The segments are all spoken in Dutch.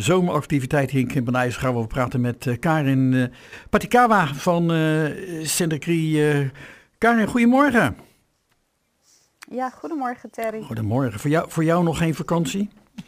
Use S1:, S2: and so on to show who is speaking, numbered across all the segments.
S1: zomeractiviteit hier in Krimpenijs. Gaan we over praten met Karin Patikawa van Sinterkrie. Karin, goedemorgen.
S2: Ja, goedemorgen Terry.
S1: Goedemorgen. Voor jou nog geen vakantie?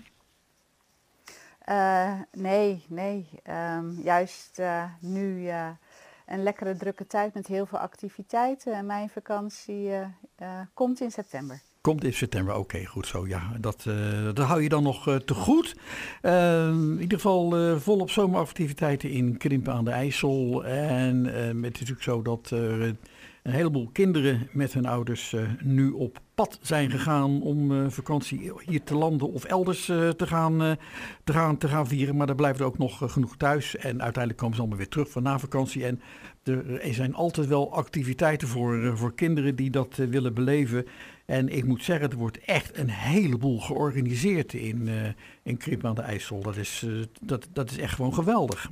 S2: Nee. Juist nu een lekkere drukke tijd met heel veel activiteiten. En mijn vakantie komt in september.
S1: Komt in september, oké, goed zo. Ja, dat hou je dan nog te goed. In ieder geval volop zomeractiviteiten in Krimpen aan de IJssel. En het is natuurlijk zo dat een heleboel kinderen met hun ouders nu op pad zijn gegaan om vakantie hier te landen of elders te gaan vieren. Maar daar blijven er ook nog genoeg thuis. En uiteindelijk komen ze allemaal weer terug van na vakantie. En er zijn altijd wel activiteiten voor kinderen die dat willen beleven. En ik moet zeggen, er wordt echt een heleboel georganiseerd in Krimpen aan de IJssel. Dat is echt gewoon geweldig.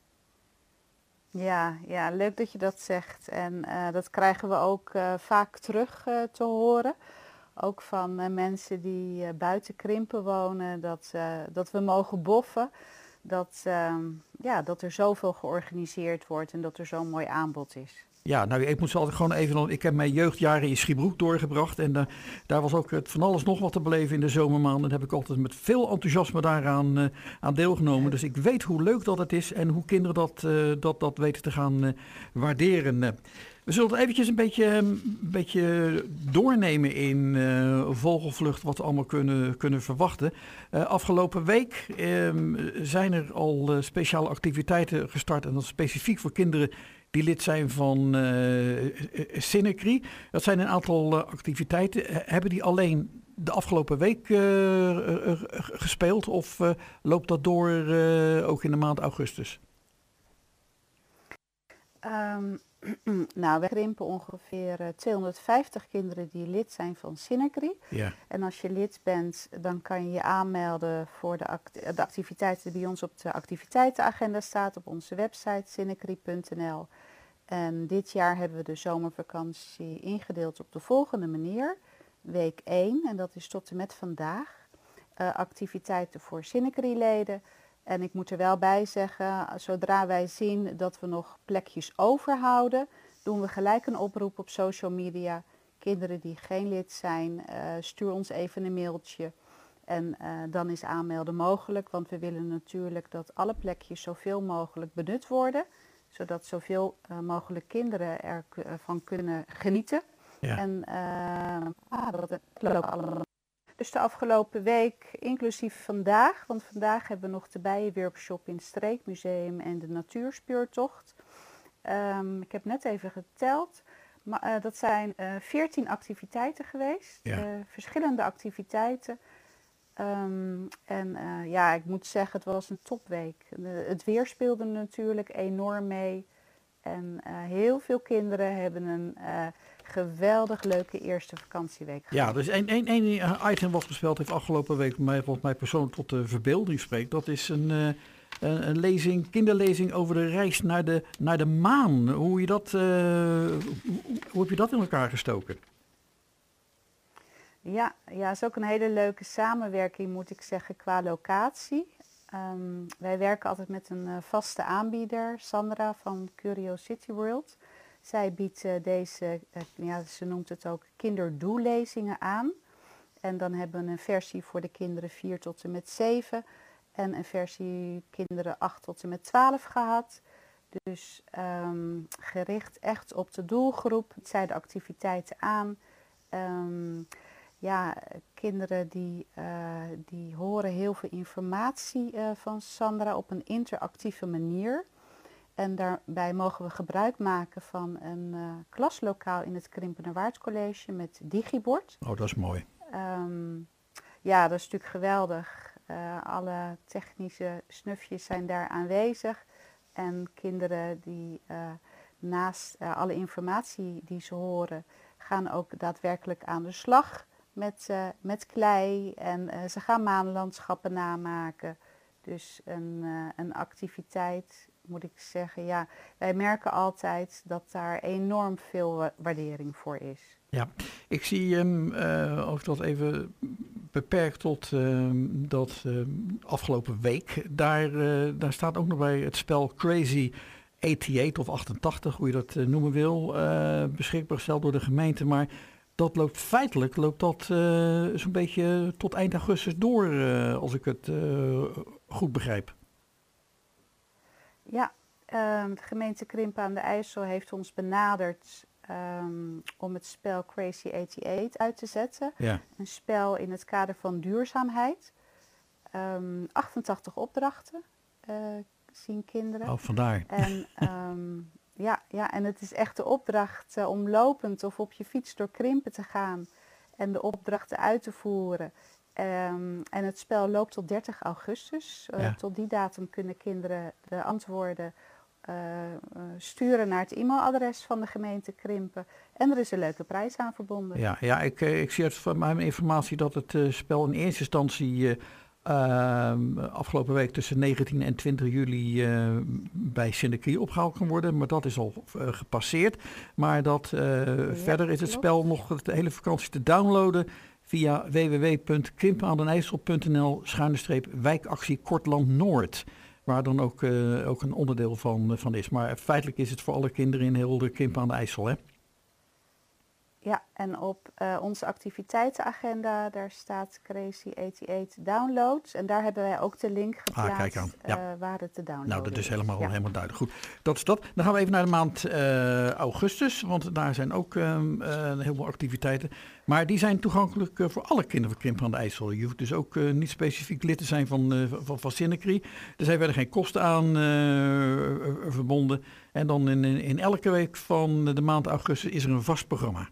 S2: Ja, leuk dat je dat zegt. En dat krijgen we ook vaak terug te horen. Ook van mensen die buiten Krimpen wonen, dat we mogen boffen. Dat er zoveel georganiseerd wordt en dat er zo'n mooi aanbod is.
S1: Ja, nou ik moet ze altijd gewoon even. Ik heb mijn jeugdjaren in Schiebroek doorgebracht. En daar was ook van alles nog wat te beleven in de zomermaanden. Daar heb ik altijd met veel enthousiasme daaraan aan deelgenomen. Dus ik weet hoe leuk dat het is en hoe kinderen dat weten te gaan waarderen. We zullen het eventjes een beetje doornemen in vogelvlucht wat we allemaal kunnen verwachten. Afgelopen week zijn er al speciale activiteiten gestart. En dat is specifiek voor kinderen die lid zijn van Sinterkrie. Dat zijn een aantal activiteiten. Hebben die alleen de afgelopen week gespeeld of loopt dat door ook in de maand augustus?
S2: Nou, we krimpen ongeveer 250 kinderen die lid zijn van Sinterkrie.
S1: Ja.
S2: En als je lid bent, dan kan je je aanmelden voor de activiteiten die bij ons op de activiteitenagenda staat op onze website sinterkrie.nl. En dit jaar hebben we de zomervakantie ingedeeld op de volgende manier. Week 1, en dat is tot en met vandaag. Activiteiten voor Sinterkrie-leden. En ik moet er wel bij zeggen, zodra wij zien dat we nog plekjes overhouden, doen we gelijk een oproep op social media. Kinderen die geen lid zijn, stuur ons even een mailtje. En dan is aanmelden mogelijk, want we willen natuurlijk dat alle plekjes zoveel mogelijk benut worden. Zodat zoveel mogelijk kinderen ervan kunnen genieten.
S1: Ja.
S2: En dat loopt allemaal. Dus de afgelopen week, inclusief vandaag, want vandaag hebben we nog de Bijenworkshop in het Streekmuseum en de Natuurspeurtocht. Ik heb net even geteld, maar dat zijn 14 activiteiten geweest,
S1: Ja.
S2: verschillende activiteiten. Ik moet zeggen, het was een topweek. Het weer speelde natuurlijk enorm mee. En heel veel kinderen hebben een geweldig leuke eerste vakantieweek gehad.
S1: Ja, dus één item wat gespeeld heeft afgelopen week, wat mij persoonlijk tot de verbeelding spreekt, dat is een kinderlezing over de reis naar de maan. Hoe heb je dat in elkaar gestoken?
S2: Ja, is ook een hele leuke samenwerking, moet ik zeggen, qua locatie. Wij werken altijd met een vaste aanbieder, Sandra van Curiosity World. Zij biedt deze, ze noemt het ook kinderdoellezingen aan. En dan hebben we een versie voor de kinderen 4 tot en met 7 en een versie kinderen 8 tot en met 12 gehad. Dus gericht echt op de doelgroep, zij de activiteiten aan. Kinderen die horen heel veel informatie van Sandra op een interactieve manier. En daarbij mogen we gebruik maken van een klaslokaal in het Krimpenerwaard College met digibord.
S1: Oh, dat is mooi.
S2: Dat is natuurlijk geweldig. Alle technische snufjes zijn daar aanwezig. En kinderen die naast alle informatie die ze horen, gaan ook daadwerkelijk aan de slag met klei. En ze gaan maanlandschappen namaken. Dus een activiteit moet ik zeggen, ja, wij merken altijd dat daar enorm veel waardering voor is.
S1: Ja, ik zie hem, als ik dat even beperkt tot dat afgelopen week. Daar staat ook nog bij het spel Crazy 88 of 88, hoe je dat noemen wil, beschikbaar gesteld door de gemeente. Maar dat loopt dat zo'n beetje tot eind augustus door, als ik het goed begrijp.
S2: Ja, de gemeente Krimpen aan de IJssel heeft ons benaderd om het spel Crazy 88 uit te zetten.
S1: Ja.
S2: Een spel in het kader van duurzaamheid. 88 opdrachten zien kinderen.
S1: Oh, vandaar.
S2: En en het is echt de opdracht om lopend of op je fiets door Krimpen te gaan en de opdrachten uit te voeren. En het spel loopt tot 30 augustus. Tot die datum kunnen kinderen de antwoorden sturen naar het e-mailadres van de gemeente Krimpen. En er is een leuke prijs aan verbonden.
S1: Ja, ik zie uit van mijn informatie dat het spel in eerste instantie afgelopen week tussen 19 en 20 juli bij Synergie opgehaald kan worden. Maar dat is al gepasseerd. Maar dat verder is het spel nog de hele vakantie te downloaden via www.krimpenaandenijssel.nl/wijkactie Kortland Noord. Waar dan ook een onderdeel van is. Maar feitelijk is het voor alle kinderen in heel de Krimpen aan de IJssel, hè?
S2: Ja, en op onze activiteitenagenda, daar staat Crazy 88 downloads. En daar hebben wij ook de link geplaatst
S1: kijk aan. Ja.
S2: waar het te downloaden
S1: Nou, dat is
S2: is.
S1: helemaal duidelijk. Goed, dat is dat. Dan gaan we even naar de maand augustus, want daar zijn ook een heleboel activiteiten. Maar die zijn toegankelijk voor alle kinderen van Krimpen aan de IJssel. Je hoeft dus ook niet specifiek lid te zijn van Synergie. Er zijn verder geen kosten aan verbonden. En dan in elke week van de maand augustus is er een vast programma.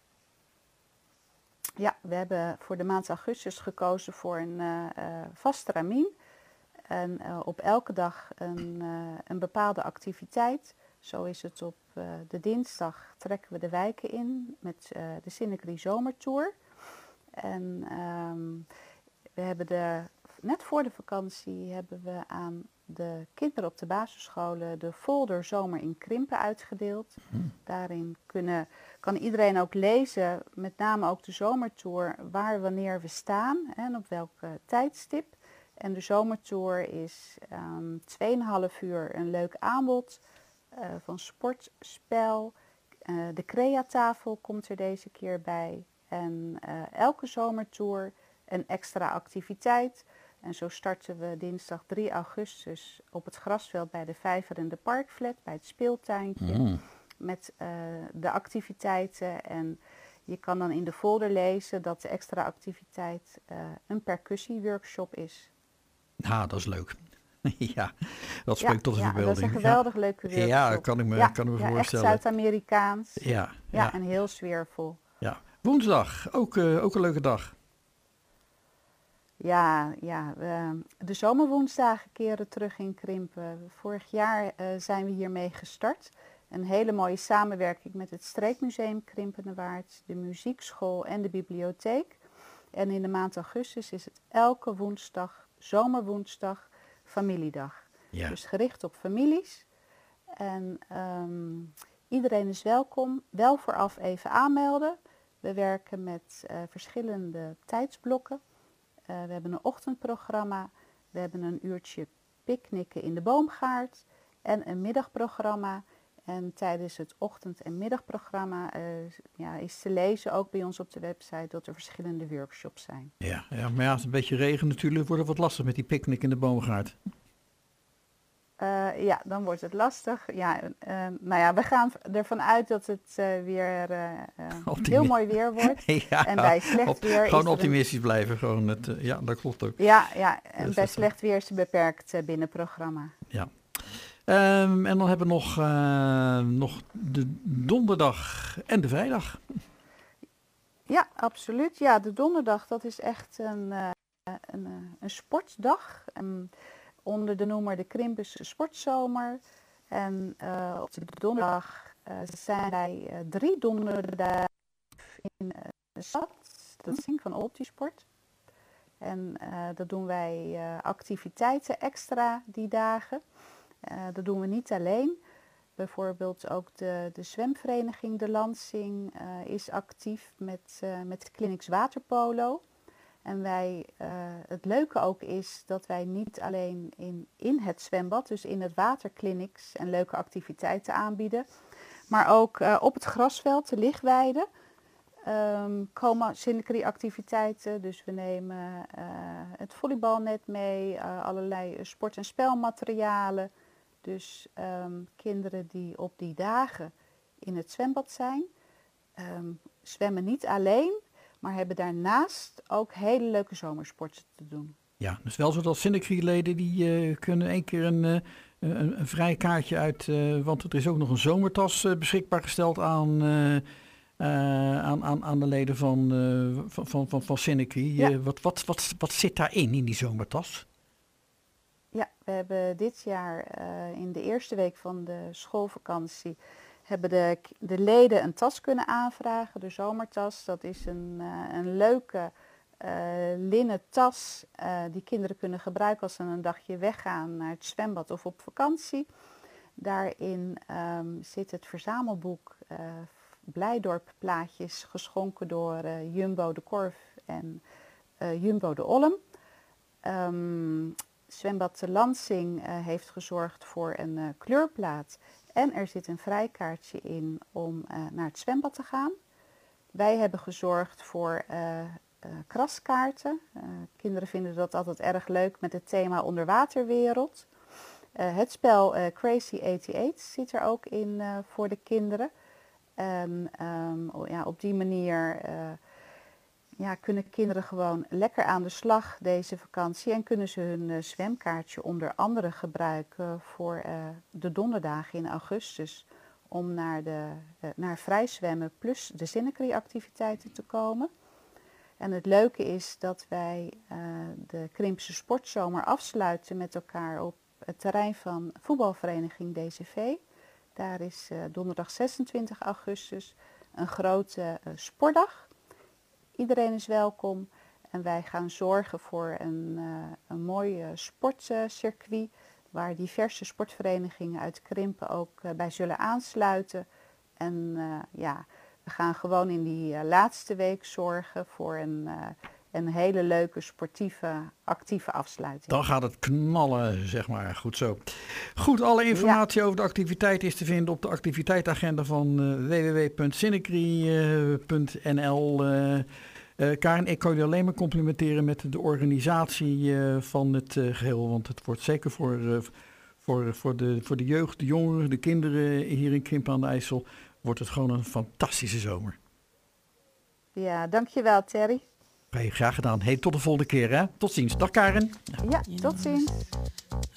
S2: Ja, we hebben voor de maand augustus gekozen voor een vaste ramien. En op elke dag een bepaalde activiteit. Zo is het op de dinsdag trekken we de wijken in met de Synergie Zomertour. En we hebben net voor de vakantie hebben we aan de kinderen op de basisscholen de folder Zomer in Krimpen uitgedeeld. Daarin kan iedereen ook lezen, met name ook de zomertour, waar wanneer we staan en op welk tijdstip. En de zomertour is 2,5 uur een leuk aanbod van sport, spel. De creatafel komt er deze keer bij. En elke zomertour een extra activiteit. En zo starten we dinsdag 3 augustus op het grasveld bij de Vijver en de Parkflat, bij het speeltuintje. Met de activiteiten. En je kan dan in de folder lezen dat de extra activiteit een percussieworkshop is.
S1: Dat is leuk. Ja, dat spreekt tot de verbeelding.
S2: Dat is een geweldig leuke workshop.
S1: Ja, kan ik me voorstellen.
S2: Echt Zuid-Amerikaans.
S1: Ja,
S2: en heel sfeervol.
S1: Ja. Woensdag, ook een leuke dag.
S2: De zomerwoensdagen keren terug in Krimpen. Vorig jaar zijn we hiermee gestart. Een hele mooie samenwerking met het Streekmuseum Krimpenerwaard, de muziekschool en de bibliotheek. En in de maand augustus is het elke woensdag, zomerwoensdag, familiedag.
S1: Ja.
S2: Dus gericht op families. En iedereen is welkom. Wel vooraf even aanmelden. We werken met verschillende tijdsblokken. We hebben een ochtendprogramma. We hebben een uurtje picknicken in de boomgaard. En een middagprogramma. En tijdens het ochtend- en middagprogramma is te lezen, ook bij ons op de website, dat er verschillende workshops zijn.
S1: Ja, maar als het een beetje regen natuurlijk, wordt het wat lastig met die picknick in de boomgaard.
S2: Dan wordt het lastig. We gaan ervan uit dat het weer heel mooi weer wordt. En bij slecht weer
S1: gewoon optimistisch blijven. Gewoon dat klopt ook.
S2: En dus bij slecht weer is het beperkt binnen programma.
S1: Ja. En dan hebben we nog de donderdag en de vrijdag.
S2: Ja, absoluut. Ja, de donderdag, dat is echt een sportdag. Onder de noemer de Krimpense Sportzomer. En op de donderdag zijn wij 3 donderdagen in de stad. Dat is van Optisport. En dat doen wij activiteiten extra die dagen. Dat doen we niet alleen. Bijvoorbeeld ook de zwemvereniging De Lansing is actief met clinics waterpolo. En het leuke ook is dat wij niet alleen in het zwembad, dus in het water clinics en leuke activiteiten aanbieden. Maar ook op het grasveld, de lichtweide, komen Synnecry-activiteiten. Dus we nemen het volleybalnet mee, allerlei sport- en spelmaterialen. Dus kinderen die op die dagen in het zwembad zijn, zwemmen niet alleen, maar hebben daarnaast ook hele leuke zomersporten te doen.
S1: Ja, dus wel zo dat Synnecry-leden die kunnen 1 keer een vrij kaartje uit, want er is ook nog een zomertas beschikbaar gesteld aan de leden van Synnecry.
S2: Ja.
S1: Wat zit daarin, in die zomertas?
S2: Ja, we hebben dit jaar in de eerste week van de schoolvakantie hebben de leden een tas kunnen aanvragen, de zomertas. Dat is een leuke linnen tas die kinderen kunnen gebruiken als ze een dagje weggaan naar het zwembad of op vakantie. Daarin zit het verzamelboek Blijdorp plaatjes geschonken door Jumbo de Korf en Jumbo de Olm. Zwembad de Lansing heeft gezorgd voor een kleurplaat en er zit een vrijkaartje in om naar het zwembad te gaan. Wij hebben gezorgd voor kraskaarten. Kinderen vinden dat altijd erg leuk met het thema onderwaterwereld. Het spel Crazy 88 zit er ook in voor de kinderen. En op die manier kunnen kinderen gewoon lekker aan de slag deze vakantie. En kunnen ze hun zwemkaartje onder andere gebruiken voor de donderdagen in augustus. Om naar vrij zwemmen plus de Synnecry-activiteiten te komen. En het leuke is dat wij de Krimpse Sportzomer afsluiten met elkaar op het terrein van voetbalvereniging DCV. Daar is donderdag 26 augustus een grote sportdag. Iedereen is welkom en wij gaan zorgen voor een mooi sportcircuit waar diverse sportverenigingen uit Krimpen ook bij zullen aansluiten. En we gaan gewoon in die laatste week zorgen voor een hele leuke, sportieve, actieve afsluiting.
S1: Dan gaat het knallen, zeg maar. Goed zo. Goed, alle informatie over de activiteit is te vinden op de activiteitsagenda van www.synnecry.nl. Karen, ik kan je alleen maar complimenteren met de organisatie van het geheel. Want het wordt zeker voor de jeugd, de jongeren, de kinderen hier in Krimpen aan de IJssel, wordt het gewoon een fantastische zomer.
S2: Ja, dankjewel Terry.
S1: Graag gedaan. Hey, tot de volgende keer. Hè? Tot ziens. Dag Karen.
S2: Ja, tot ziens.